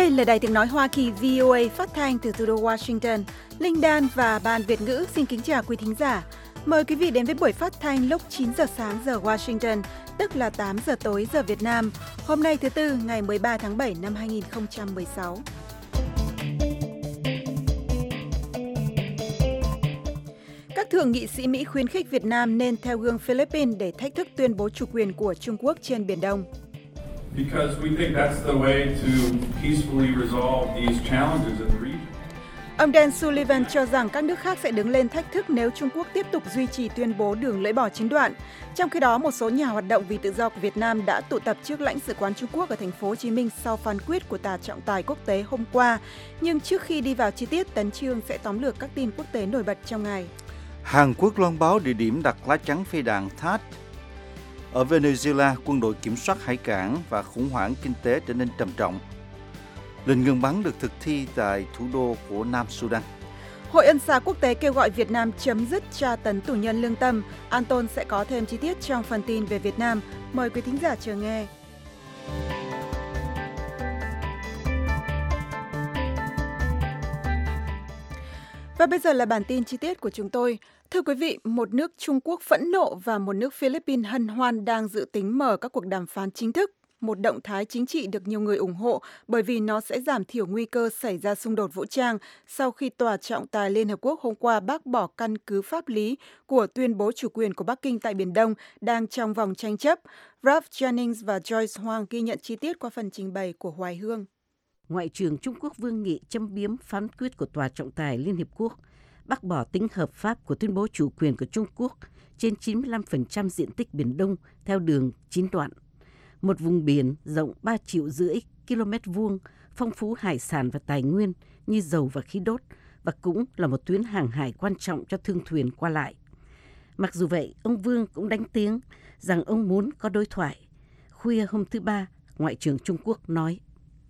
Đây là Đài Tiếng Nói Hoa Kỳ VOA phát thanh từ thủ đô Washington. Linh Đan và Ban Việt ngữ xin kính chào quý thính giả. Mời quý vị đến với buổi phát thanh lúc 9 giờ sáng giờ Washington, tức là 8 giờ tối giờ Việt Nam. Hôm nay thứ Tư, ngày 13 tháng 7 năm 2016. Các thượng nghị sĩ Mỹ khuyến khích Việt Nam nên theo gương Philippines để thách thức tuyên bố chủ quyền của Trung Quốc trên Biển Đông. Because we think that's the way to peacefully resolve these challenges in the region. Ông Dan Sullivan cho rằng các nước khác sẽ đứng lên thách thức nếu Trung Quốc tiếp tục duy trì tuyên bố đường lưỡi bò chín đoạn. Trong khi đó, một số nhà hoạt động vì tự do của Việt Nam đã tụ tập trước lãnh sự quán Trung Quốc ở thành phố Hồ Chí Minh sau phán quyết của Tòa trọng tài quốc tế hôm qua. Nhưng trước khi đi vào chi tiết, Tấn Chương sẽ tóm lược các tin quốc tế nổi bật trong ngày. Hàn Quốc loan báo địa điểm đặt lá chắn phi đạn THAAD. Ở Venezuela, quân đội kiểm soát hải cảng và khủng hoảng kinh tế trở nên trầm trọng. Lệnh ngừng bắn được thực thi tại thủ đô của Nam Sudan. Hội Ân xá quốc tế kêu gọi Việt Nam chấm dứt tra tấn tù nhân lương tâm. Anton sẽ có thêm chi tiết trong phần tin về Việt Nam. Mời quý thính giả chờ nghe. Và bây giờ là bản tin chi tiết của chúng tôi. Thưa quý vị, một nước Trung Quốc phẫn nộ và một nước Philippines hân hoan đang dự tính mở các cuộc đàm phán chính thức. Một động thái chính trị được nhiều người ủng hộ bởi vì nó sẽ giảm thiểu nguy cơ xảy ra xung đột vũ trang sau khi Tòa trọng tài Liên Hợp Quốc hôm qua bác bỏ căn cứ pháp lý của tuyên bố chủ quyền của Bắc Kinh tại Biển Đông đang trong vòng tranh chấp. Ralph Jennings và Joyce Huang ghi nhận chi tiết qua phần trình bày của Hoài Hương. Ngoại trưởng Trung Quốc Vương Nghị châm biếm phán quyết của Tòa trọng tài Liên Hiệp Quốc bác bỏ tính hợp pháp của tuyên bố chủ quyền của Trung Quốc trên 95% diện tích Biển Đông theo đường 9 đoạn. Một vùng biển rộng 3,5 triệu km vuông, phong phú hải sản và tài nguyên như dầu và khí đốt, và cũng là một tuyến hàng hải quan trọng cho thương thuyền qua lại. Mặc dù vậy, ông Vương cũng đánh tiếng rằng ông muốn có đối thoại. Khuya hôm thứ Ba, Ngoại trưởng Trung Quốc nói: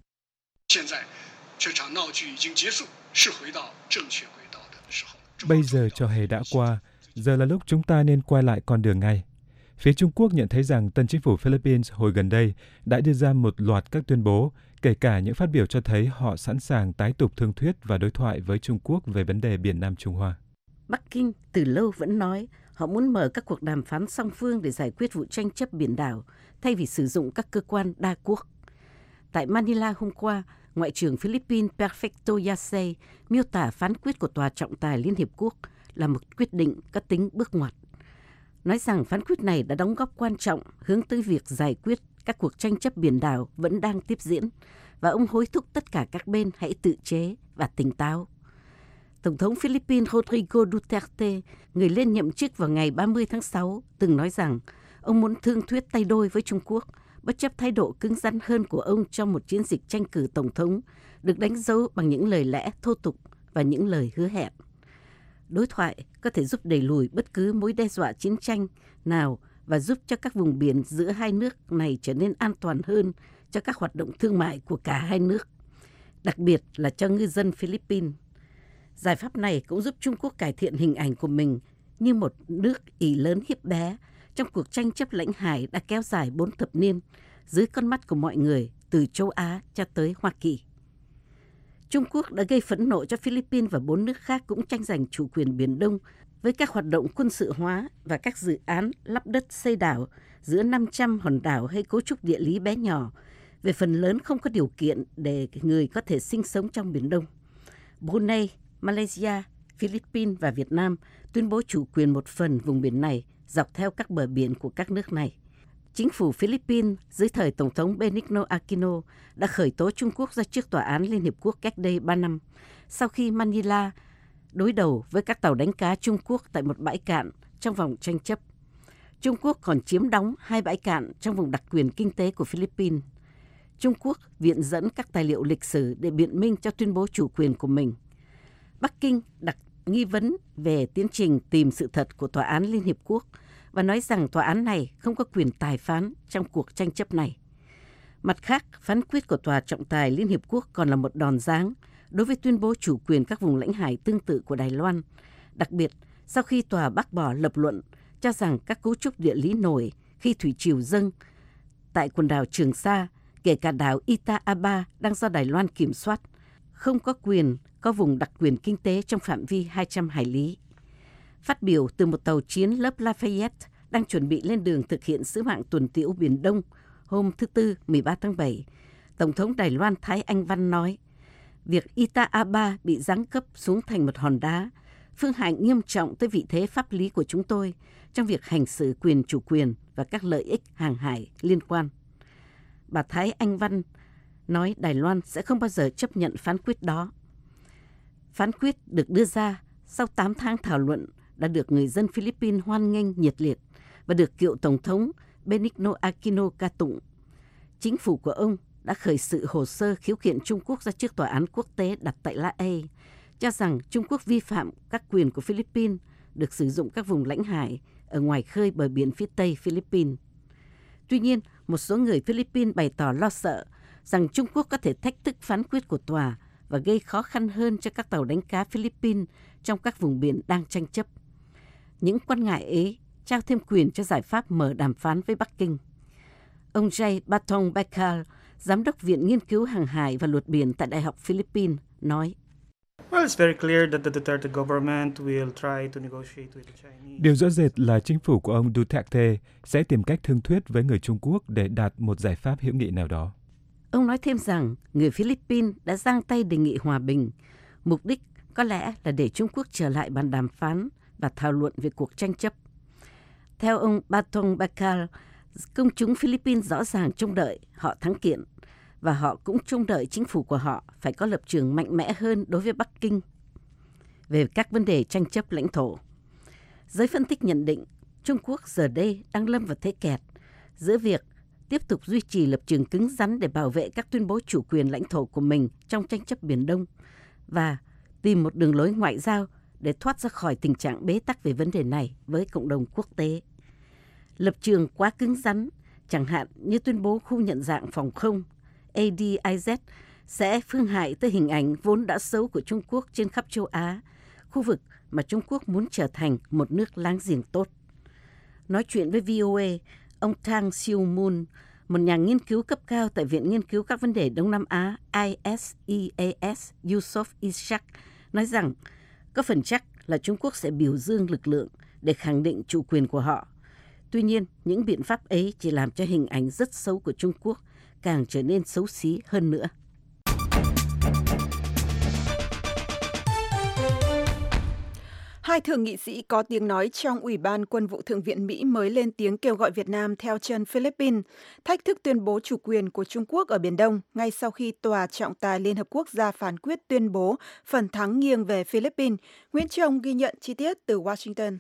Bây giờ trò hề đã qua, giờ là lúc chúng ta nên quay lại con đường ngay. Phía Trung Quốc nhận thấy rằng tân chính phủ Philippines hồi gần đây đã đưa ra một loạt các tuyên bố, kể cả những phát biểu cho thấy họ sẵn sàng tái tục thương thuyết và đối thoại với Trung Quốc về vấn đề Biển Nam Trung Hoa. Bắc Kinh từ lâu vẫn nói họ muốn mở các cuộc đàm phán song phương để giải quyết vụ tranh chấp biển đảo thay vì sử dụng các cơ quan đa quốc. Tại Manila hôm qua, Ngoại trưởng Philippines Perfecto Yase miêu tả phán quyết của Tòa trọng tài Liên Hiệp Quốc là một quyết định có tính bước ngoặt, nói rằng phán quyết này đã đóng góp quan trọng hướng tới việc giải quyết các cuộc tranh chấp biển đảo vẫn đang tiếp diễn, và ông hối thúc tất cả các bên hãy tự chế và tỉnh táo. Tổng thống Philippines Rodrigo Duterte, người lên nhậm chức vào ngày 30 tháng 6, từng nói rằng ông muốn thương thuyết tay đôi với Trung Quốc, bất chấp thái độ cứng rắn hơn của ông trong một chiến dịch tranh cử tổng thống, được đánh dấu bằng những lời lẽ thô tục và những lời hứa hẹn. Đối thoại có thể giúp đẩy lùi bất cứ mối đe dọa chiến tranh nào và giúp cho các vùng biển giữa hai nước này trở nên an toàn hơn cho các hoạt động thương mại của cả hai nước, đặc biệt là cho ngư dân Philippines. Giải pháp này cũng giúp Trung Quốc cải thiện hình ảnh của mình như một nước ỷ lớn hiếp bé trong cuộc tranh chấp lãnh hải đã kéo dài 4 thập niên dưới con mắt của mọi người từ châu Á cho tới Hoa Kỳ. Trung Quốc đã gây phẫn nộ cho Philippines và 4 nước khác cũng tranh giành chủ quyền Biển Đông với các hoạt động quân sự hóa và các dự án lắp đất xây đảo giữa 500 hòn đảo hay cấu trúc địa lý bé nhỏ, về phần lớn không có điều kiện để người có thể sinh sống trong Biển Đông. Brunei, Malaysia, Philippines và Việt Nam tuyên bố chủ quyền một phần vùng biển này dọc theo các bờ biển của các nước này. Chính phủ Philippines dưới thời Tổng thống Benigno Aquino đã khởi tố Trung Quốc ra trước Tòa án Liên Hiệp Quốc cách đây 3 năm, sau khi Manila đối đầu với các tàu đánh cá Trung Quốc tại một bãi cạn trong vòng tranh chấp. Trung Quốc còn chiếm đóng 2 bãi cạn trong vùng đặc quyền kinh tế của Philippines. Trung Quốc viện dẫn các tài liệu lịch sử để biện minh cho tuyên bố chủ quyền của mình. Bắc Kinh đặt nghi vấn về tiến trình tìm sự thật của Tòa án Liên Hiệp Quốc và nói rằng tòa án này không có quyền tài phán trong cuộc tranh chấp này. Mặt khác, phán quyết của Tòa trọng tài Liên Hiệp Quốc còn là một đòn giáng đối với tuyên bố chủ quyền các vùng lãnh hải tương tự của Đài Loan, đặc biệt sau khi tòa bác bỏ lập luận cho rằng các cấu trúc địa lý nổi khi thủy triều dâng tại quần đảo Trường Sa kể cả đảo Ita-Aba đang do Đài Loan kiểm soát, không có vùng đặc quyền kinh tế trong phạm vi 200 hải lý. Phát biểu từ một tàu chiến lớp Lafayette đang chuẩn bị lên đường thực hiện sứ mạng tuần tiễu Biển Đông hôm thứ Tư 13 tháng 7, Tổng thống Đài Loan Thái Anh Văn nói, việc Ita-Aba bị giáng cấp xuống thành một hòn đá, phương hại nghiêm trọng tới vị thế pháp lý của chúng tôi trong việc hành xử quyền chủ quyền và các lợi ích hàng hải liên quan. Bà Thái Anh Văn nói Đài Loan sẽ không bao giờ chấp nhận phán quyết đó. Phán quyết được đưa ra sau 8 tháng thảo luận đã được người dân Philippines hoan nghênh nhiệt liệt và được cựu Tổng thống Benigno Aquino ca tụng. Chính phủ của ông đã khởi sự hồ sơ khiếu kiện Trung Quốc ra trước Tòa án quốc tế đặt tại La Hay, cho rằng Trung Quốc vi phạm các quyền của Philippines được sử dụng các vùng lãnh hải ở ngoài khơi bờ biển phía Tây Philippines. Tuy nhiên, một số người Philippines bày tỏ lo sợ rằng Trung Quốc có thể thách thức phán quyết của tòa và gây khó khăn hơn cho các tàu đánh cá Philippines trong các vùng biển đang tranh chấp. Những quan ngại ấy trao thêm quyền cho giải pháp mở đàm phán với Bắc Kinh. Ông Jay Batong Bakal, Giám đốc Viện Nghiên cứu Hàng hải và Luật biển tại Đại học Philippines, nói, Điều rõ rệt là chính phủ của ông Duterte sẽ tìm cách thương thuyết với người Trung Quốc để đạt một giải pháp hữu nghị nào đó. Ông nói thêm rằng người Philippines đã giang tay đề nghị hòa bình, mục đích có lẽ là để Trung Quốc trở lại bàn đàm phán và thảo luận về cuộc tranh chấp. Theo ông Batong Bakal, công chúng Philippines rõ ràng trông đợi họ thắng kiện và họ cũng trông đợi chính phủ của họ phải có lập trường mạnh mẽ hơn đối với Bắc Kinh về các vấn đề tranh chấp lãnh thổ. Giới phân tích nhận định Trung Quốc giờ đây đang lâm vào thế kẹt giữa việc tiếp tục duy trì lập trường cứng rắn để bảo vệ các tuyên bố chủ quyền lãnh thổ của mình trong tranh chấp Biển Đông và tìm một đường lối ngoại giao để thoát ra khỏi tình trạng bế tắc về vấn đề này với cộng đồng quốc tế. Lập trường quá cứng rắn, chẳng hạn như tuyên bố khu nhận dạng phòng không ADIZ sẽ phương hại tới hình ảnh vốn đã xấu của Trung Quốc trên khắp châu Á, khu vực mà Trung Quốc muốn trở thành một nước láng giềng tốt. Nói chuyện với VOA, ông Tang Siu Moon, một nhà nghiên cứu cấp cao tại Viện Nghiên cứu các vấn đề Đông Nam Á ISEAS Yusof Ishak, nói rằng có phần chắc là Trung Quốc sẽ biểu dương lực lượng để khẳng định chủ quyền của họ. Tuy nhiên, những biện pháp ấy chỉ làm cho hình ảnh rất xấu của Trung Quốc càng trở nên xấu xí hơn nữa. Hai thượng nghị sĩ có tiếng nói trong Ủy ban Quân vụ Thượng viện Mỹ mới lên tiếng kêu gọi Việt Nam theo chân Philippines, thách thức tuyên bố chủ quyền của Trung Quốc ở Biển Đông ngay sau khi Tòa trọng tài Liên Hợp Quốc ra phán quyết tuyên bố phần thắng nghiêng về Philippines. Nguyễn Trông ghi nhận chi tiết từ Washington.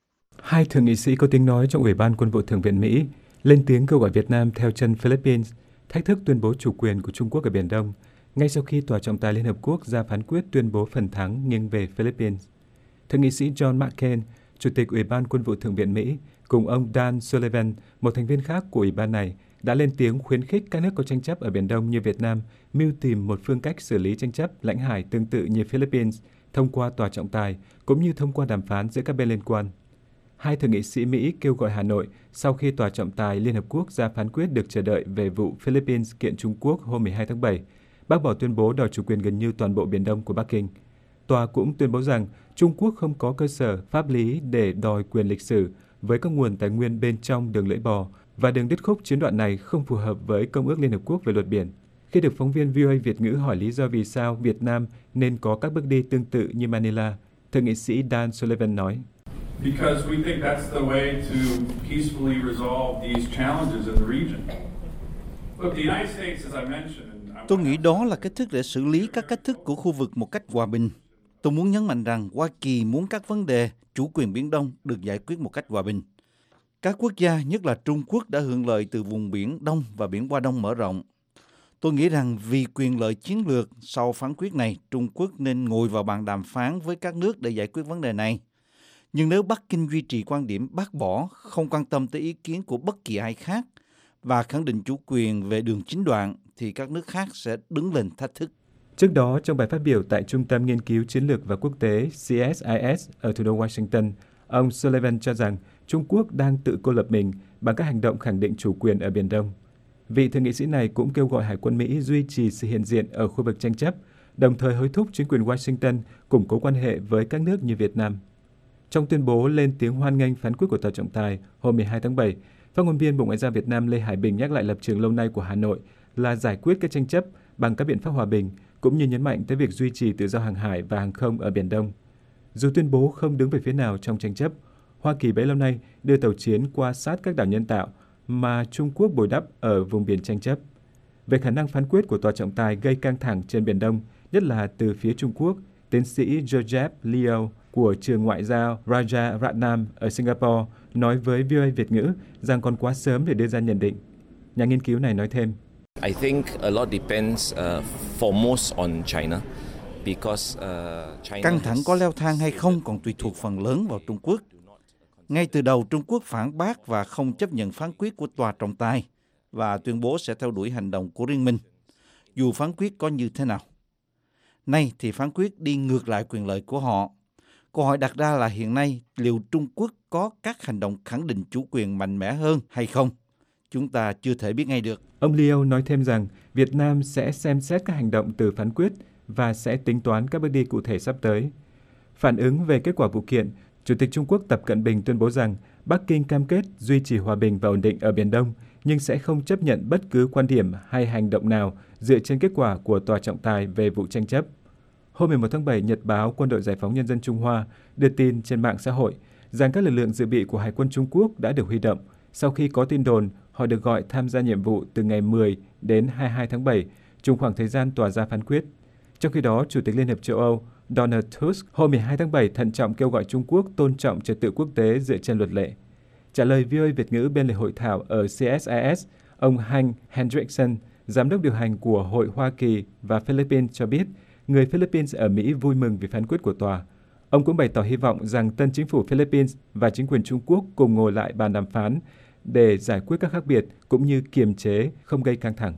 Hai thượng nghị sĩ có tiếng nói trong Ủy ban Quân vụ Thượng viện Mỹ lên tiếng kêu gọi Việt Nam theo chân Philippines, thách thức tuyên bố chủ quyền của Trung Quốc ở Biển Đông ngay sau khi Tòa trọng tài Liên Hợp Quốc ra phán quyết tuyên bố phần thắng nghiêng về Philippines. Thượng nghị sĩ John McCain, Chủ tịch Ủy ban Quân vụ Thượng viện Mỹ, cùng ông Dan Sullivan, một thành viên khác của Ủy ban này, đã lên tiếng khuyến khích các nước có tranh chấp ở Biển Đông như Việt Nam mưu tìm một phương cách xử lý tranh chấp lãnh hải tương tự như Philippines thông qua tòa trọng tài, cũng như thông qua đàm phán giữa các bên liên quan. Hai thượng nghị sĩ Mỹ kêu gọi Hà Nội sau khi tòa trọng tài Liên Hợp Quốc ra phán quyết được chờ đợi về vụ Philippines kiện Trung Quốc hôm 12 tháng 7, bác bỏ tuyên bố đòi chủ quyền gần như toàn bộ Biển Đông của Bắc Kinh. Tòa cũng tuyên bố rằng Trung Quốc không có cơ sở pháp lý để đòi quyền lịch sử với các nguồn tài nguyên bên trong đường lưỡi bò và đường đứt khúc chiến đoạn này không phù hợp với Công ước Liên Hợp Quốc về luật biển. Khi được phóng viên VOA Việt ngữ hỏi lý do vì sao Việt Nam nên có các bước đi tương tự như Manila, thượng nghị sĩ Dan Sullivan nói. Because we think that's the way to peacefully resolve these challenges in the region. Look, the United States, as I mentioned, Tôi nghĩ đó là cách thức để xử lý các cách thức của khu vực một cách hòa bình. Tôi muốn nhấn mạnh rằng Hoa Kỳ muốn các vấn đề chủ quyền Biển Đông được giải quyết một cách hòa bình. Các quốc gia, nhất là Trung Quốc, đã hưởng lợi từ vùng Biển Đông và Biển Hoa Đông mở rộng. Tôi nghĩ rằng vì quyền lợi chiến lược sau phán quyết này, Trung Quốc nên ngồi vào bàn đàm phán với các nước để giải quyết vấn đề này. Nhưng nếu Bắc Kinh duy trì quan điểm bác bỏ, không quan tâm tới ý kiến của bất kỳ ai khác và khẳng định chủ quyền về đường chín đoạn, thì các nước khác sẽ đứng lên thách thức. Trước đó, trong bài phát biểu tại Trung tâm Nghiên cứu Chiến lược và Quốc tế CSIS ở thủ đô Washington, ông Sullivan cho rằng Trung Quốc đang tự cô lập mình bằng các hành động khẳng định chủ quyền ở Biển Đông. Vị thượng nghị sĩ này cũng kêu gọi Hải quân Mỹ duy trì sự hiện diện ở khu vực tranh chấp, đồng thời hối thúc chính quyền Washington củng cố quan hệ với các nước như Việt Nam. Trong tuyên bố lên tiếng hoan nghênh phán quyết của Tòa trọng tài hôm 12 tháng 7, phát ngôn viên Bộ Ngoại giao Việt Nam Lê Hải Bình nhắc lại lập trường lâu nay của Hà Nội là giải quyết các tranh chấp bằng các biện pháp hòa bình, cũng như nhấn mạnh tới việc duy trì tự do hàng hải và hàng không ở Biển Đông. Dù tuyên bố không đứng về phía nào trong tranh chấp, Hoa Kỳ bấy lâu nay đưa tàu chiến qua sát các đảo nhân tạo mà Trung Quốc bồi đắp ở vùng biển tranh chấp. Về khả năng phán quyết của Tòa trọng tài gây căng thẳng trên Biển Đông, nhất là từ phía Trung Quốc, tiến sĩ Joseph Leo của trường ngoại giao Raja Ratnam ở Singapore nói với VOA Việt ngữ rằng còn quá sớm để đưa ra nhận định. Nhà nghiên cứu này nói thêm. I think a lot depends foremost on China. Căng thẳng có leo thang hay không còn tùy thuộc phần lớn vào Trung Quốc. Ngay từ đầu, Trung Quốc phản bác và không chấp nhận phán quyết của Tòa trọng tài và tuyên bố sẽ theo đuổi hành động của riêng mình, dù phán quyết có như thế nào. Nay thì phán quyết đi ngược lại quyền lợi của họ. Câu hỏi đặt ra là hiện nay liệu Trung Quốc có các hành động khẳng định chủ quyền mạnh mẽ hơn hay không? Chúng ta chưa thể biết ngay được. Ông Leo nói thêm rằng Việt Nam sẽ xem xét các hành động từ phán quyết và sẽ tính toán các bước đi cụ thể sắp tới. Phản ứng về kết quả vụ kiện, Chủ tịch Trung Quốc Tập Cận Bình tuyên bố rằng Bắc Kinh cam kết duy trì hòa bình và ổn định ở Biển Đông, nhưng sẽ không chấp nhận bất cứ quan điểm hay hành động nào dựa trên kết quả của Tòa trọng tài về vụ tranh chấp. Hôm 11 tháng 7, Nhật báo Quân đội Giải phóng Nhân dân Trung Hoa đưa tin trên mạng xã hội rằng các lực lượng dự bị của Hải quân Trung Quốc đã được huy động sau khi có tin đồn họ được gọi tham gia nhiệm vụ từ ngày 10 đến 22 tháng 7, chung khoảng thời gian tòa ra phán quyết. Trong khi đó, Chủ tịch Liên hiệp châu Âu Donald Tusk hôm 12 tháng 7 thận trọng kêu gọi Trung Quốc tôn trọng trật tự quốc tế dựa trên luật lệ. Trả lời VOA Việt ngữ bên lề hội thảo ở CSIS, ông Hank Hendrickson, giám đốc điều hành của Hội Hoa Kỳ và Philippines cho biết, người Philippines ở Mỹ vui mừng vì phán quyết của tòa. Ông cũng bày tỏ hy vọng rằng tân chính phủ Philippines và chính quyền Trung Quốc cùng ngồi lại bàn đàm phán để giải quyết các khác biệt cũng như kiềm chế, không gây căng thẳng.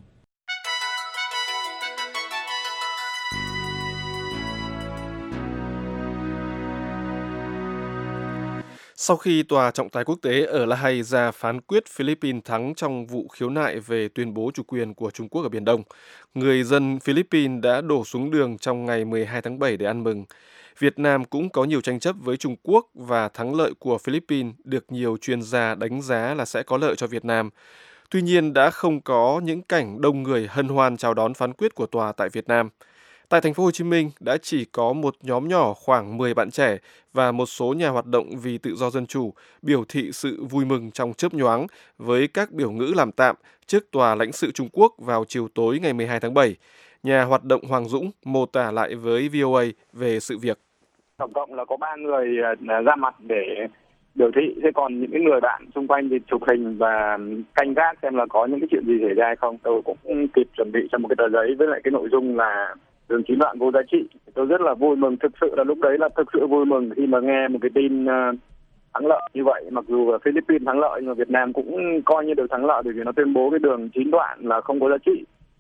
Sau khi Tòa trọng tài quốc tế ở La Hay ra phán quyết Philippines thắng trong vụ khiếu nại về tuyên bố chủ quyền của Trung Quốc ở Biển Đông, người dân Philippines đã đổ xuống đường trong ngày 12 tháng 7 để ăn mừng. Việt Nam cũng có nhiều tranh chấp với Trung Quốc và thắng lợi của Philippines được nhiều chuyên gia đánh giá là sẽ có lợi cho Việt Nam. Tuy nhiên đã không có những cảnh đông người hân hoan chào đón phán quyết của tòa tại Việt Nam. Tại thành phố Hồ Chí Minh đã chỉ có một nhóm nhỏ khoảng 10 bạn trẻ và một số nhà hoạt động vì tự do dân chủ biểu thị sự vui mừng trong chớp nhoáng với các biểu ngữ làm tạm trước tòa lãnh sự Trung Quốc vào chiều tối ngày 12 tháng 7. Nhà hoạt động Hoàng Dũng mô tả lại với VOA về sự việc. Tổng cộng là có 3 người ra mặt để biểu thị, thế còn những cái người bạn xung quanh thì chụp hình và canh gác xem là có những cái chuyện gì xảy ra hay không. Tôi cũng kịp chuẩn bị cho một cái tờ giấy với lại cái nội dung là đường chín đoạn vô giá trị. Tôi rất là vui mừng, thực sự là lúc đấy là thực sự vui mừng khi mà nghe một cái tin thắng lợi như vậy. Mặc dù ở Philippines thắng lợi nhưng mà Việt Nam cũng coi như được thắng lợi bởi vì nó tuyên bố cái đường 9 đoạn là không có giá trị.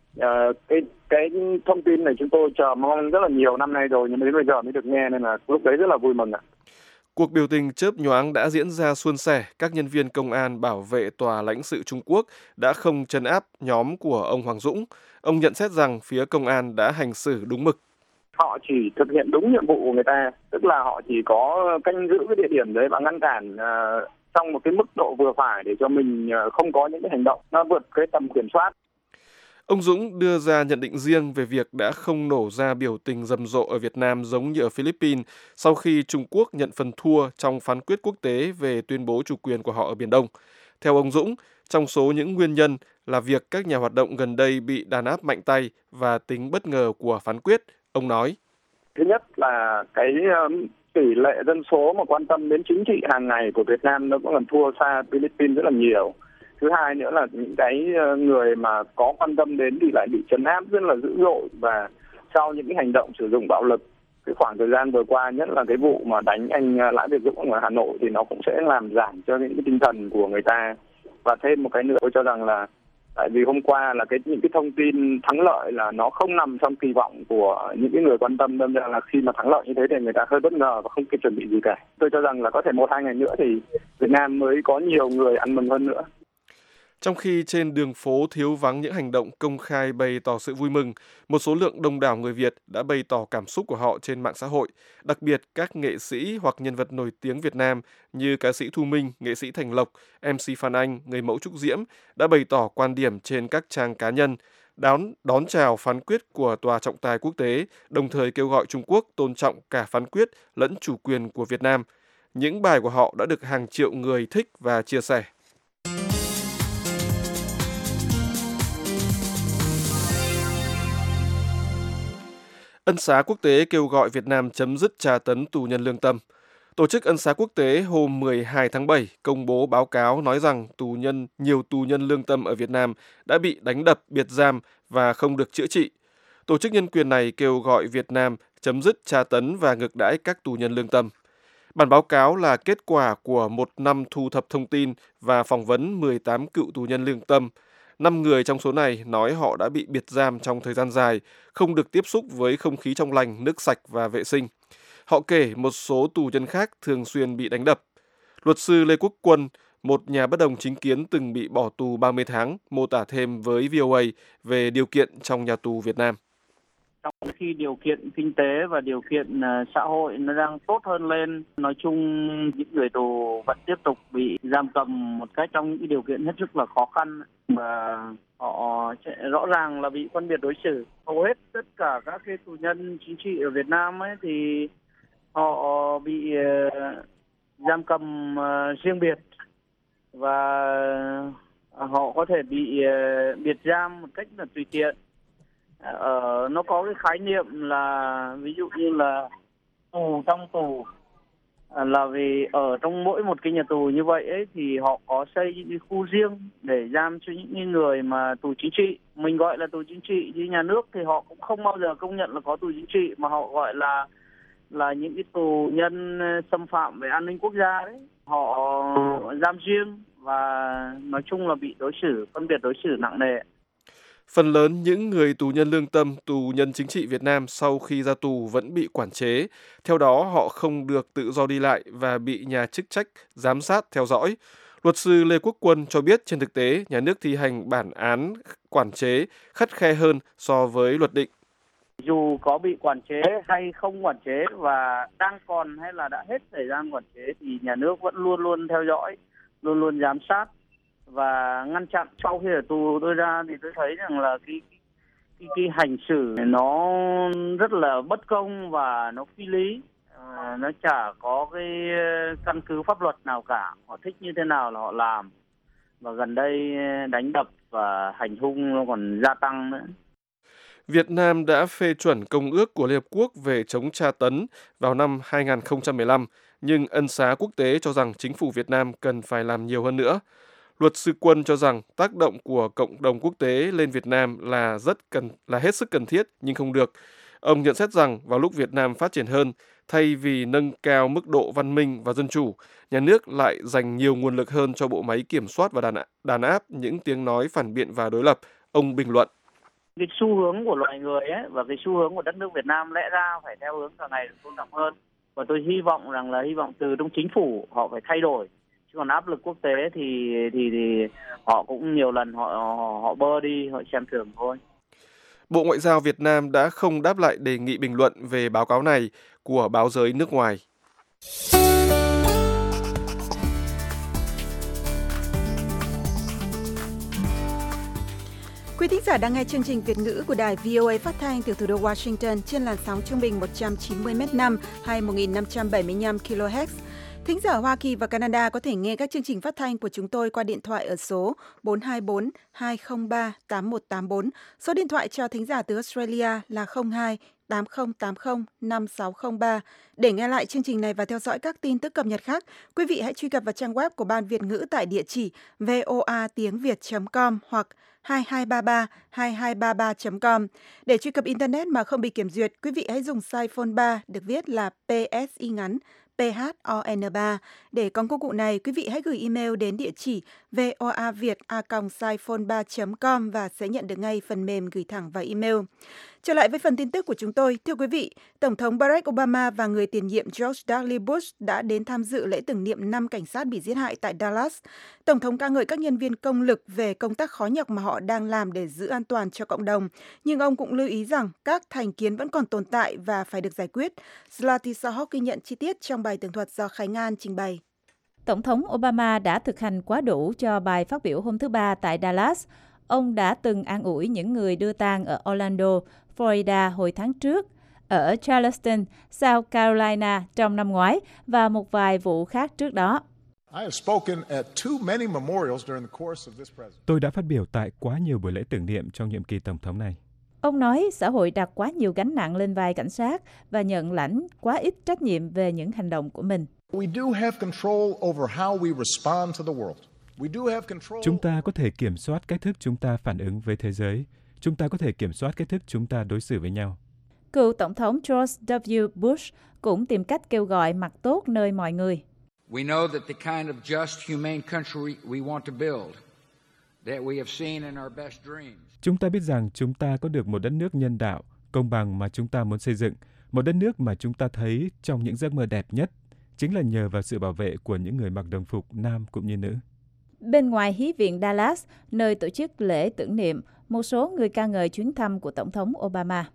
Cái thông tin này chúng tôi chờ mong rất là nhiều năm nay rồi nhưng mà đến bây giờ mới được nghe nên là lúc đấy rất là vui mừng ạ. Cuộc biểu tình chớp nhoáng đã diễn ra suôn sẻ. Các nhân viên công an bảo vệ tòa lãnh sự Trung Quốc đã không trấn áp nhóm của ông Hoàng Dũng. Ông nhận xét rằng phía công an đã hành xử đúng mực. Họ chỉ thực hiện đúng nhiệm vụ của người ta, tức là họ chỉ có canh giữ cái địa điểm đấy và ngăn cản trong một cái mức độ vừa phải để cho mình không có những cái hành động nó vượt cái tầm kiểm soát. Ông Dũng đưa ra nhận định riêng về việc đã không nổ ra biểu tình rầm rộ ở Việt Nam giống như ở Philippines sau khi Trung Quốc nhận phần thua trong phán quyết quốc tế về tuyên bố chủ quyền của họ ở Biển Đông. Theo ông Dũng, trong số những nguyên nhân là việc các nhà hoạt động gần đây bị đàn áp mạnh tay và tính bất ngờ của phán quyết, ông nói. Thứ nhất là cái tỷ lệ dân số mà quan tâm đến chính trị hàng ngày của Việt Nam nó cũng còn thua xa Philippines rất là nhiều. Thứ hai nữa là những cái người mà có quan tâm đến thì lại bị trấn áp rất là dữ dội và sau những cái hành động sử dụng bạo lực cái khoảng thời gian vừa qua, nhất là cái vụ mà đánh anh Lã Việt Dũng ở Hà Nội thì nó cũng sẽ làm giảm cho những cái tinh thần của người ta. Và thêm một cái nữa tôi cho rằng là tại vì hôm qua là những cái thông tin thắng lợi là nó không nằm trong kỳ vọng của những cái người quan tâm, nên là khi mà thắng lợi như thế thì người ta hơi bất ngờ và không kịp chuẩn bị gì cả. Tôi cho rằng là có thể 1-2 ngày nữa thì Việt Nam mới có nhiều người ăn mừng hơn nữa. Trong khi trên đường phố thiếu vắng những hành động công khai bày tỏ sự vui mừng, một số lượng đông đảo người Việt đã bày tỏ cảm xúc của họ trên mạng xã hội, đặc biệt các nghệ sĩ hoặc nhân vật nổi tiếng Việt Nam như ca sĩ Thu Minh, nghệ sĩ Thành Lộc, MC Phan Anh, người mẫu Trúc Diễm đã bày tỏ quan điểm trên các trang cá nhân, đón chào phán quyết của Tòa trọng tài quốc tế, đồng thời kêu gọi Trung Quốc tôn trọng cả phán quyết lẫn chủ quyền của Việt Nam. Những bài của họ đã được hàng triệu người thích và chia sẻ. Ân xá quốc tế kêu gọi Việt Nam chấm dứt tra tấn tù nhân lương tâm. Tổ chức Ân xá quốc tế hôm 12 tháng 7 công bố báo cáo nói rằng nhiều tù nhân lương tâm ở Việt Nam đã bị đánh đập, biệt giam và không được chữa trị. Tổ chức nhân quyền này kêu gọi Việt Nam chấm dứt tra tấn và ngược đãi các tù nhân lương tâm. Bản báo cáo là kết quả của một năm thu thập thông tin và phỏng vấn 18 cựu tù nhân lương tâm. 5 người trong số này nói họ đã bị biệt giam trong thời gian dài, không được tiếp xúc với không khí trong lành, nước sạch và vệ sinh. Họ kể một số tù nhân khác thường xuyên bị đánh đập. Luật sư Lê Quốc Quân, một nhà bất đồng chính kiến từng bị bỏ tù 30 tháng, mô tả thêm với VOA về điều kiện trong nhà tù Việt Nam. Trong khi điều kiện kinh tế và điều kiện xã hội nó đang tốt hơn lên, nói chung những người tù vẫn tiếp tục bị giam cầm một cách trong những điều kiện hết sức là khó khăn và họ rõ ràng là bị phân biệt đối xử. Hầu hết tất cả các cái tù nhân chính trị ở Việt Nam ấy thì họ bị giam cầm riêng biệt và họ có thể bị biệt giam một cách là tùy tiện. Nó có cái khái niệm là ví dụ như là tù trong tù, là vì ở trong mỗi một cái nhà tù như vậy ấy, thì họ có xây những cái khu riêng để giam cho những người mà tù chính trị. Mình gọi là tù chính trị, chứ nhà nước thì họ cũng không bao giờ công nhận là có tù chính trị, mà họ gọi là những cái tù nhân xâm phạm về an ninh quốc gia đấy. Họ giam riêng và nói chung là bị phân biệt đối xử nặng nề. Phần lớn những người tù nhân lương tâm, tù nhân chính trị Việt Nam sau khi ra tù vẫn bị quản chế. Theo đó, họ không được tự do đi lại và bị nhà chức trách giám sát, theo dõi. Luật sư Lê Quốc Quân cho biết trên thực tế, nhà nước thi hành bản án quản chế khắt khe hơn so với luật định. Dù có bị quản chế hay không quản chế và đang còn hay là đã hết thời gian quản chế thì nhà nước vẫn luôn luôn theo dõi, luôn luôn giám sát và ngăn chặn. Sau khi ở tù tôi ra thì tôi thấy rằng là cái hành xử nó rất là bất công và nó phi lý, nó chả có cái căn cứ pháp luật nào cả. Họ thích như thế nào là họ làm, và gần đây đánh đập và hành hung nó còn gia tăng nữa. Việt Nam đã phê chuẩn Công ước của Liên Hợp Quốc về chống tra tấn vào năm 2015, nhưng Ân xá quốc tế cho rằng chính phủ Việt Nam cần phải làm nhiều hơn nữa. Luật sư Quân cho rằng tác động của cộng đồng quốc tế lên Việt Nam là hết sức cần thiết nhưng không được. Ông nhận xét rằng vào lúc Việt Nam phát triển hơn, thay vì nâng cao mức độ văn minh và dân chủ, nhà nước lại dành nhiều nguồn lực hơn cho bộ máy kiểm soát và đàn áp những tiếng nói phản biện và đối lập. Ông bình luận. Cái xu hướng của loài người ấy và cái xu hướng của đất nước Việt Nam lẽ ra phải theo hướng càng ngày tôn trọng hơn. Và tôi hy vọng từ trong chính phủ họ phải thay đổi. Chứ còn áp lực quốc tế thì họ cũng nhiều lần họ bơ đi, họ xem thường thôi. Bộ Ngoại giao Việt Nam đã không đáp lại đề nghị bình luận về báo cáo này của báo giới nước ngoài. Quý thính giả đang nghe chương trình Việt ngữ của đài VOA phát thanh từ thủ đô Washington trên làn sóng trung bình 190 m/5 hay 1575 kHz. Thính giả Hoa Kỳ và Canada có thể nghe các chương trình phát thanh của chúng tôi qua điện thoại ở số 424 203 8184. Số điện thoại cho thính giả từ Australia là 02 8080 5603. Để nghe lại chương trình này và theo dõi các tin tức cập nhật khác, quý vị hãy truy cập vào trang web của Ban Việt ngữ tại địa chỉ voatiengviet.com hoặc 2233 Để truy cập Internet mà không bị kiểm duyệt, quý vị hãy dùng size phone 3 được viết là PSI ngắn PHON3. Để có công cụ này, quý vị hãy gửi email đến địa chỉ voaviet@siphone3.com và sẽ nhận được ngay phần mềm gửi thẳng vào email. Trở lại với phần tin tức của chúng tôi, thưa quý vị, Tổng thống Barack Obama và người tiền nhiệm George W. Bush đã đến tham dự lễ tưởng niệm 5 cảnh sát bị giết hại tại Dallas. Tổng thống ca ngợi các nhân viên công lực về công tác khó nhọc mà họ đang làm để giữ an toàn cho cộng đồng. Nhưng ông cũng lưu ý rằng các thành kiến vẫn còn tồn tại và phải được giải quyết. Zlati Sahok ghi nhận chi tiết trong bài tường thuật do Khánh An trình bày. Tổng thống Obama đã thực hành quá đủ cho bài phát biểu hôm thứ Ba tại Dallas. Ông đã từng an ủi những người đưa tang ở Orlando, Florida hồi tháng trước, ở Charleston, South Carolina trong năm ngoái và một vài vụ khác trước đó. Tôi đã phát biểu tại quá nhiều buổi lễ tưởng niệm trong nhiệm kỳ Tổng thống này. Ông nói xã hội đặt quá nhiều gánh nặng lên vai cảnh sát và nhận lãnh quá ít trách nhiệm về những hành động của mình. Chúng ta có thể kiểm soát cách thức chúng ta phản ứng với thế giới. Chúng ta có thể kiểm soát cách thức chúng ta đối xử với nhau. Cựu Tổng thống George W. Bush cũng tìm cách kêu gọi mặt tốt nơi mọi người. Chúng ta biết rằng chúng ta có được một đất nước nhân đạo, công bằng mà chúng ta muốn xây dựng, một đất nước mà chúng ta thấy trong những giấc mơ đẹp nhất, chính là nhờ vào sự bảo vệ của những người mặc đồng phục nam cũng như nữ. Bên ngoài Hí viện Dallas, nơi tổ chức lễ tưởng niệm, một số người ca ngợi chuyến thăm của Tổng thống Obama.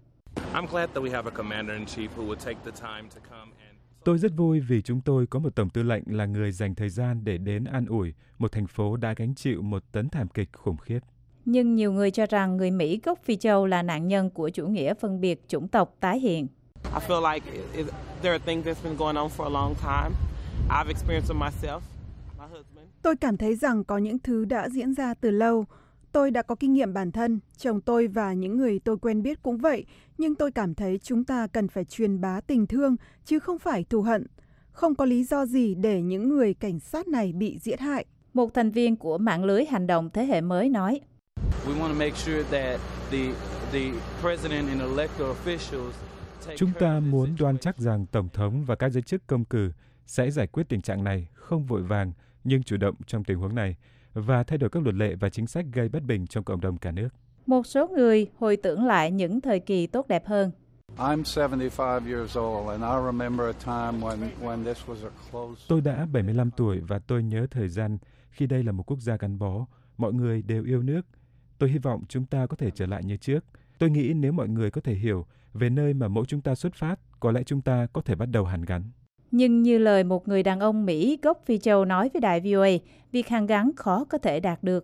Tôi rất vui vì chúng tôi có một tổng tư lệnh là người dành thời gian để đến an ủi một thành phố đã gánh chịu một tấn thảm kịch khủng khiếp. Nhưng nhiều người cho rằng người Mỹ gốc Phi Châu là nạn nhân của chủ nghĩa phân biệt chủng tộc tái hiện. Tôi cảm thấy rằng có những thứ đã diễn ra từ lâu. Tôi đã có kinh nghiệm bản thân, chồng tôi và những người tôi quen biết cũng vậy, nhưng tôi cảm thấy chúng ta cần phải truyền bá tình thương, chứ không phải thù hận. Không có lý do gì để những người cảnh sát này bị giết hại. Một thành viên của mạng lưới hành động thế hệ mới nói. Chúng ta muốn đoan chắc rằng Tổng thống và các giới chức công cử sẽ giải quyết tình trạng này không vội vàng nhưng chủ động trong tình huống này và thay đổi các luật lệ và chính sách gây bất bình trong cộng đồng cả nước. Một số người hồi tưởng lại những thời kỳ tốt đẹp hơn. Tôi đã 75 tuổi và tôi nhớ thời gian khi đây là một quốc gia gắn bó, mọi người đều yêu nước. Tôi hy vọng chúng ta có thể trở lại như trước. Tôi nghĩ nếu mọi người có thể hiểu về nơi mà mỗi chúng ta xuất phát, có lẽ chúng ta có thể bắt đầu hàn gắn. Nhưng như lời một người đàn ông Mỹ gốc Phi Châu nói với đài VOA, việc hàn gắn khó có thể đạt được.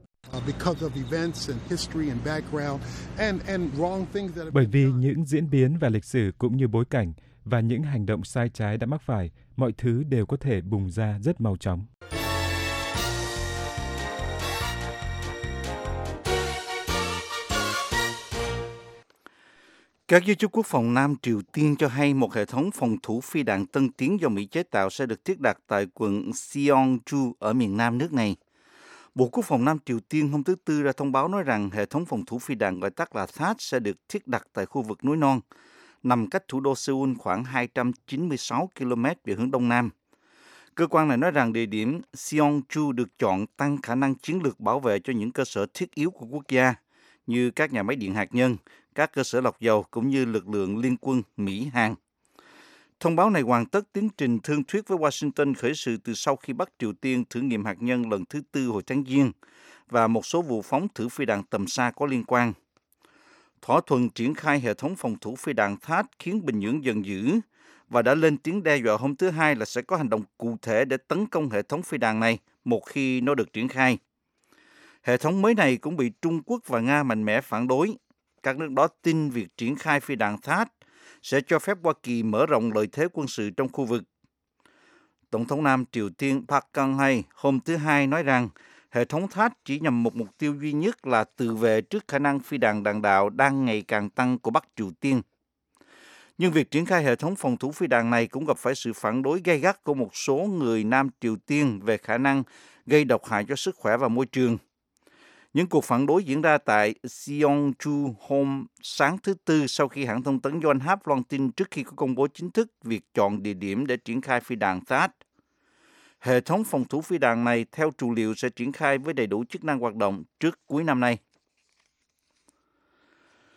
Bởi vì những diễn biến và lịch sử cũng như bối cảnh và những hành động sai trái đã mắc phải, mọi thứ đều có thể bùng ra rất mau chóng. Các giới chức quốc phòng Nam Triều Tiên cho hay một hệ thống phòng thủ phi đạn tân tiến do Mỹ chế tạo sẽ được thiết đặt tại quận Seongju ở miền Nam nước này. Bộ Quốc phòng Nam Triều Tiên hôm thứ Tư ra thông báo nói rằng hệ thống phòng thủ phi đạn gọi tắt là THAAD sẽ được thiết đặt tại khu vực núi non, nằm cách thủ đô Seoul khoảng 296 km về hướng Đông Nam. Cơ quan này nói rằng địa điểm Seongju được chọn tăng khả năng chiến lược bảo vệ cho những cơ sở thiết yếu của quốc gia, như các nhà máy điện hạt nhân, các cơ sở lọc dầu cũng như lực lượng liên quân Mỹ-Hàn. Thông báo này hoàn tất tiến trình thương thuyết với Washington khởi sự từ sau khi Bắc Triều Tiên thử nghiệm hạt nhân lần thứ tư hồi tháng Giêng và một số vụ phóng thử phi đạn tầm xa có liên quan. Thỏa thuận triển khai hệ thống phòng thủ phi đạn THAAD khiến Bình Nhưỡng giận dữ và đã lên tiếng đe dọa hôm thứ Hai là sẽ có hành động cụ thể để tấn công hệ thống phi đạn này một khi nó được triển khai. Hệ thống mới này cũng bị Trung Quốc và Nga mạnh mẽ phản đối. Các nước đó tin việc triển khai phi đạn THAAD sẽ cho phép Hoa Kỳ mở rộng lợi thế quân sự trong khu vực. Tổng thống Nam Triều Tiên Park Geun-hye hôm thứ Hai nói rằng hệ thống THAAD chỉ nhằm một mục tiêu duy nhất là tự vệ trước khả năng phi đạn đạn đạo đang ngày càng tăng của Bắc Triều Tiên. Nhưng việc triển khai hệ thống phòng thủ phi đạn này cũng gặp phải sự phản đối gay gắt của một số người Nam Triều Tiên về khả năng gây độc hại cho sức khỏe và môi trường. Những cuộc phản đối diễn ra tại Seongju hôm sáng thứ Tư sau khi hãng thông tấn Yonhap loan tin trước khi có công bố chính thức việc chọn địa điểm để triển khai phi đạn THAAD. Hệ thống phòng thủ phi đạn này theo trù liệu sẽ triển khai với đầy đủ chức năng hoạt động trước cuối năm nay.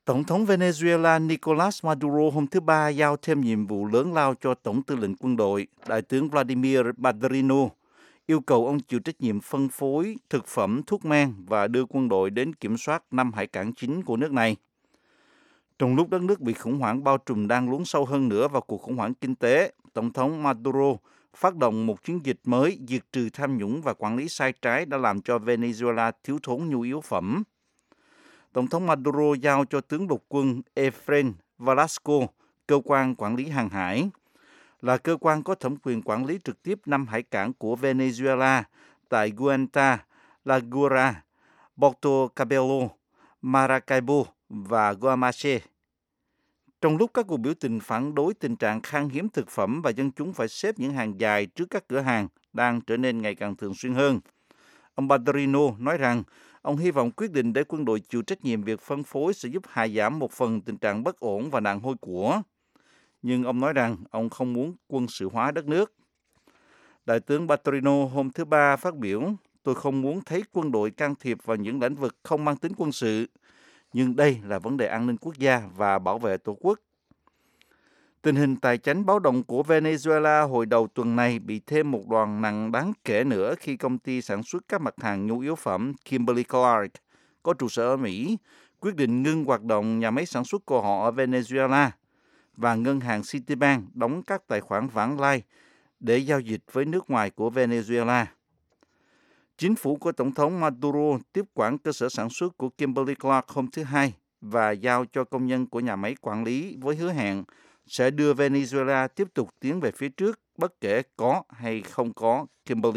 Tổng thống Venezuela Nicolas Maduro hôm thứ Ba giao thêm nhiệm vụ lớn lao cho Tổng tư lệnh quân đội, Đại tướng Vladimir Padrino, yêu cầu ông chịu trách nhiệm phân phối thực phẩm, thuốc men và đưa quân đội đến kiểm soát 5 hải cảng chính của nước này. Trong lúc đất nước bị khủng hoảng bao trùm đang lún sâu hơn nữa vào cuộc khủng hoảng kinh tế, Tổng thống Maduro phát động một chiến dịch mới diệt trừ tham nhũng và quản lý sai trái đã làm cho Venezuela thiếu thốn nhu yếu phẩm. Tổng thống Maduro giao cho tướng lục quân Efraín Velasco, cơ quan quản lý hàng hải, là cơ quan có thẩm quyền quản lý trực tiếp 5 hải cảng của Venezuela tại Guanta, La Guaira, Puerto Cabello, Maracaibo và Guamache. Trong lúc các cuộc biểu tình phản đối tình trạng khan hiếm thực phẩm và dân chúng phải xếp những hàng dài trước các cửa hàng đang trở nên ngày càng thường xuyên hơn, ông Padrino nói rằng ông hy vọng quyết định để quân đội chịu trách nhiệm việc phân phối sẽ giúp hạ giảm một phần tình trạng bất ổn và nạn hôi của. Nhưng ông nói rằng ông không muốn quân sự hóa đất nước. Đại tướng Padrino hôm thứ Ba phát biểu, tôi không muốn thấy quân đội can thiệp vào những lĩnh vực không mang tính quân sự, nhưng đây là vấn đề an ninh quốc gia và bảo vệ tổ quốc. Tình hình tài chánh báo động của Venezuela hồi đầu tuần này bị thêm một đòn nặng đáng kể nữa khi công ty sản xuất các mặt hàng nhu yếu phẩm Kimberly-Clark có trụ sở ở Mỹ quyết định ngưng hoạt động nhà máy sản xuất của họ ở Venezuela và ngân hàng Citibank đóng các tài khoản vãng lai để giao dịch với nước ngoài của Venezuela. Chính phủ của Tổng thống Maduro tiếp quản cơ sở sản xuất của Kimberly-Clark hôm thứ Hai và giao cho công nhân của nhà máy quản lý với hứa hẹn sẽ đưa Venezuela tiếp tục tiến về phía trước bất kể có hay không có Kimberly.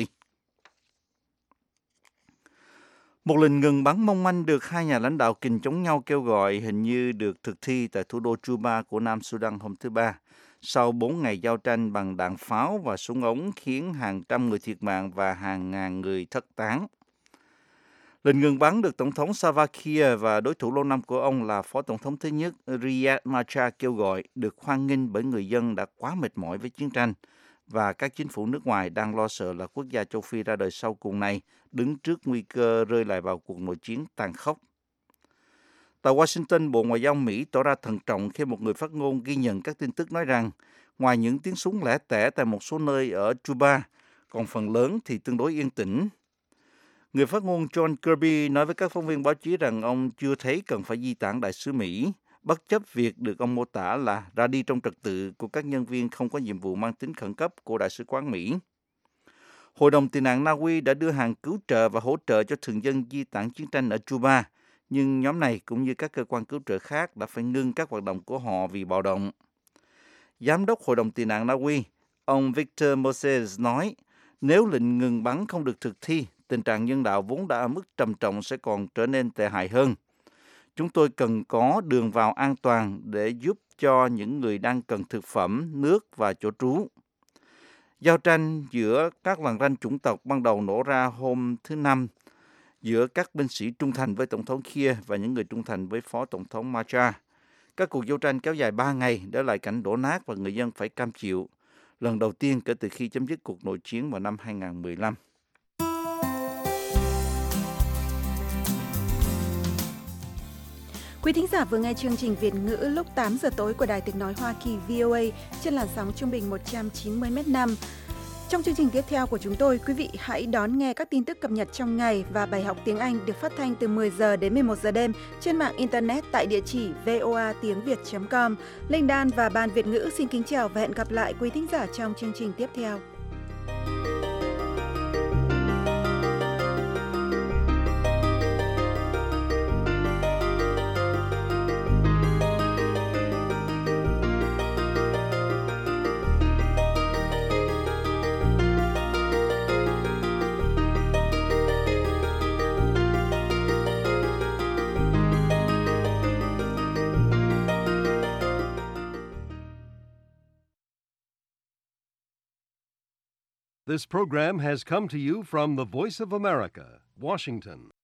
Một lệnh ngừng bắn mong manh được hai nhà lãnh đạo kình chống nhau kêu gọi hình như được thực thi tại thủ đô Juba của Nam Sudan hôm thứ Ba, sau 4 ngày giao tranh bằng đạn pháo và súng ống khiến hàng trăm người thiệt mạng và hàng ngàn người thất tán. Lệnh ngừng bắn được Tổng thống Salva Kiir và đối thủ lâu năm của ông là Phó Tổng thống thứ nhất Riek Machar kêu gọi được hoan nghênh bởi người dân đã quá mệt mỏi với chiến tranh và các chính phủ nước ngoài đang lo sợ là quốc gia châu Phi ra đời sau cùng này đứng trước nguy cơ rơi lại vào cuộc nội chiến tàn khốc. Tại Washington, Bộ Ngoại giao Mỹ tỏ ra thận trọng khi một người phát ngôn ghi nhận các tin tức nói rằng ngoài những tiếng súng lẻ tẻ tại một số nơi ở Juba, còn phần lớn thì tương đối yên tĩnh. Người phát ngôn John Kirby nói với các phóng viên báo chí rằng ông chưa thấy cần phải di tản đại sứ Mỹ, bất chấp việc được ông mô tả là ra đi trong trật tự của các nhân viên không có nhiệm vụ mang tính khẩn cấp của Đại sứ quán Mỹ. Hội đồng tị nạn Na Uy đã đưa hàng cứu trợ và hỗ trợ cho thường dân di tản chiến tranh ở Juba, nhưng nhóm này cũng như các cơ quan cứu trợ khác đã phải ngưng các hoạt động của họ vì bạo động. Giám đốc Hội đồng tị nạn Na Uy, ông Victor Moses nói, nếu lệnh ngừng bắn không được thực thi, tình trạng nhân đạo vốn đã ở mức trầm trọng sẽ còn trở nên tệ hại hơn. Chúng tôi cần có đường vào an toàn để giúp cho những người đang cần thực phẩm, nước và chỗ trú. Giao tranh giữa các lằn ranh chủng tộc ban đầu nổ ra hôm thứ Năm giữa các binh sĩ trung thành với Tổng thống Kiir và những người trung thành với Phó Tổng thống Machar. Các cuộc giao tranh kéo dài 3 ngày để lại cảnh đổ nát và người dân phải cam chịu, lần đầu tiên kể từ khi chấm dứt cuộc nội chiến vào năm 2015. Quý thính giả vừa nghe chương trình Việt ngữ lúc 8 giờ tối của Đài Tiếng nói Hoa Kỳ VOA trên làn sóng trung bình 190 m/s. Trong chương trình tiếp theo của chúng tôi, quý vị hãy đón nghe các tin tức cập nhật trong ngày và bài học tiếng Anh được phát thanh từ 10 giờ đến 11 giờ đêm trên mạng Internet tại địa chỉ voatiengviet.com. Linh Đan và Ban Việt ngữ xin kính chào và hẹn gặp lại quý thính giả trong chương trình tiếp theo. This program has come to you from the Voice of America, Washington.